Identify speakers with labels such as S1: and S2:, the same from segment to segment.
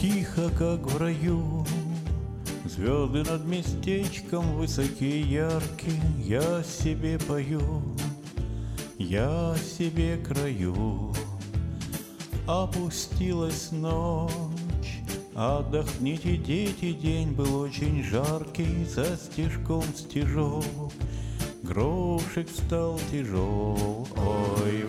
S1: Тихо, как в раю, звезды над местечком высокие, яркие. Я себе пою, я себе краю. Опустилась ночь, отдохните, дети, день был очень жаркий. За стежком стежок, грошек стал тяжел. Ой,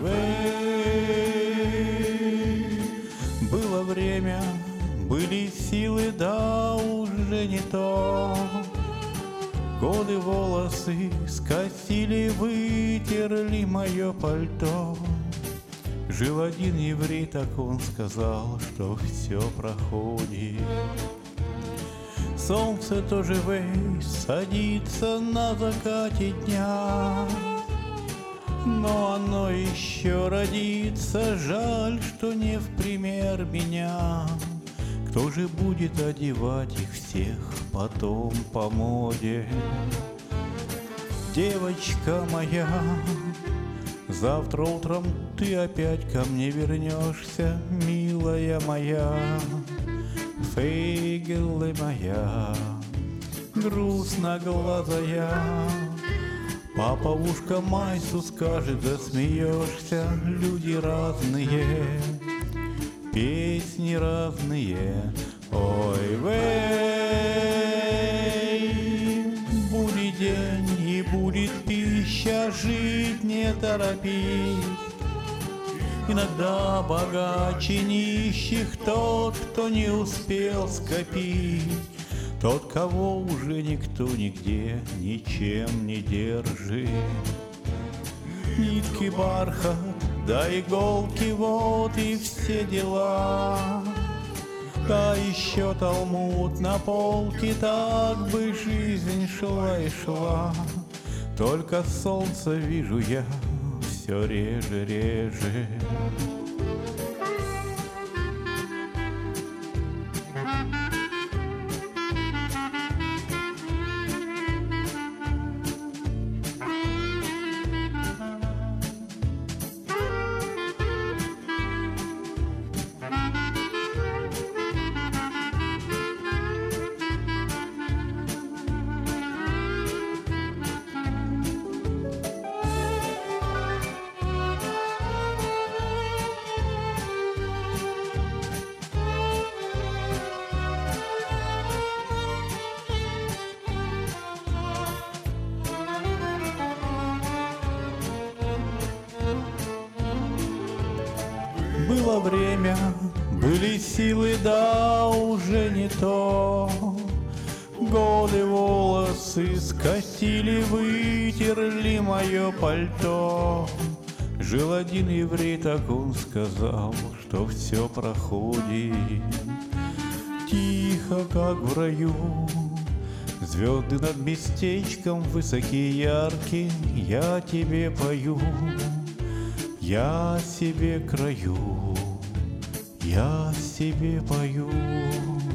S1: вей, было время, были силы, да уже не то. Годы волосы скосили, вытерли мое пальто. Жил один еврей, так он сказал, что все проходит. Солнце тоже вей садится на закате дня, но оно еще родится, жаль, что не в пример меня. Кто же будет одевать их всех потом по моде? Девочка моя, завтра утром ты опять ко мне вернешься, милая моя, фейгелы моя, грустноглазая. Папа в ушко Майсу скажет, засмеешься, люди разные, песни разные. Ой, вей, будет день и будет пища, жить не торопись. Иногда богаче нищих тот, кто не успел скопить, тот, кого уже никто нигде ничем не держит. Нитки, бархат, да иголки, вот и все дела. Да еще талмуд на полке, так бы жизнь шла и шла. Только солнце вижу я все реже, реже. Было время, были силы, да уже не то. Годы волосы скосили, вытерли мое пальто. Жил один еврей, так он сказал, что все проходит. Тихо, как в раю, звезды над местечком высокие, яркие. Я тебе пою, я себе краю, я себе пою.